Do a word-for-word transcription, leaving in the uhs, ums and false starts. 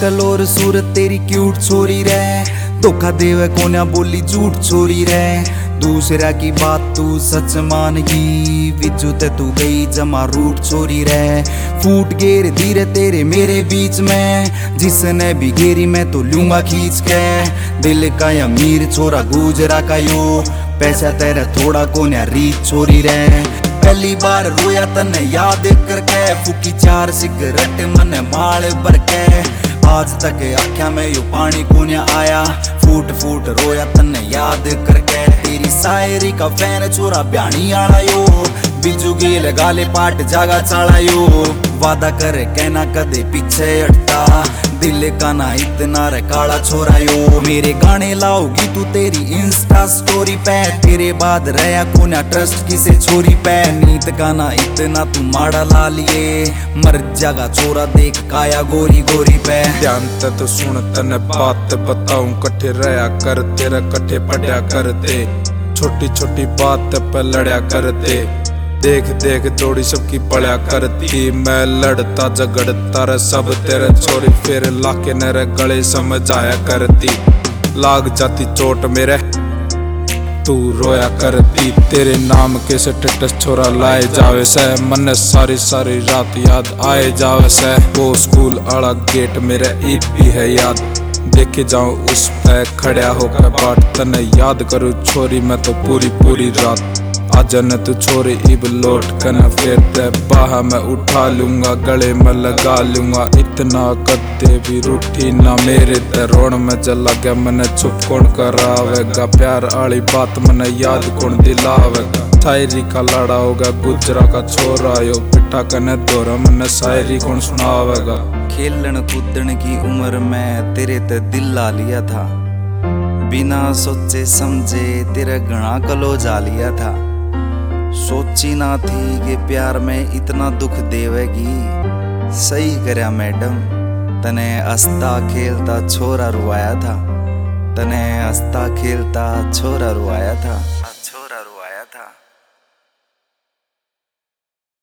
शकल और सूरत तेरी क्यूट छोरी रे, धोखा देवे कोन्या बोली झूठ छोरी रे। दूसरा की बात तू सच मानगी, विजू ते तू गई जमा रूट छोरी रे। फूट गेर धीरे तेरे मेरे बीच में, जिसने भी गेरी मैं तो लूंगा खींच के। दिल का अमीर छोरा गुजरा का यो, पैसा तेरा थोड़ा कोन्या रीत छोरी रे। पहली बार रोया तने याद करके, फूकी चार सिगरेट मन माल भर के। आज तक आख्या में यू पानी कोन्या आया, फूट फूट रोया तने याद करके। तेरी शायरी का फैन छोरा ब्याणी आला यो, बिजू गेल गाले पाट जागा चाला यो। वादा करे कहना कदे पीछे हटता, दिल का ना इतना रे काला छोरा यो। मेरे गाने लाओगी तू तेरी इंस्टा स्टोरी पे, तेरे बाद रहा कोन्या ट्रस्ट किसे छोरी पे। नीत का ना इतना तू माड़ा ला लिए, मर जागा छोरा देख काया गोरी गोरी पे। ध्यान ते तो सुन तने बात बताऊं, कट्ठे रहा कर तेरा कट्ठे पढ़या करते। छोटी छोटी बात पे लड़या करते, देख देख दौड़ी सबकी पड़ा करती। मैं लड़ता झगड़ता रे सब तेरे छोरी, फिर लाके नेरे गले समझाया करती। लाग जाती चोट मेरे तू रोया करती, तेरे नाम के से टेटस छोरा लाए जावे से। मन सारी सारी रात याद आए जावे से, वो स्कूल आला गेट मेरे ईद भी है याद। देखे जाऊं उस पे खड़ा होकर बाट, तने याद करूं छोरी मैं तो पूरी पूरी रात। आज न तू छोरी इब लौट कर फिर ते बाह मैं उठा लूंगा, गले में लगा लूंगा। इतना कदे भी रूठी ना मेरे ते, रोण में जला गया मैंने चुप कौन करावेगा। प्यार आली बात मैंने याद कौन दिलावेगा। शायरी का लड़ा होगा गुजरा का छोरा यो, पिठा कने दौरा मैंने शायरी कौन सुनावेगा। खेलन कूदन की उम्र में तेरे ते दिल ला लिया था, बिना सोचे समझे तेरा घना कलो जा लिया था। सोची ना थी कि प्यार में इतना दुख देवेगी, सही करया मैडम। तने हंसता खेलता छोरा रुआया था, तने हंसता खेलता छोरा रुआया था।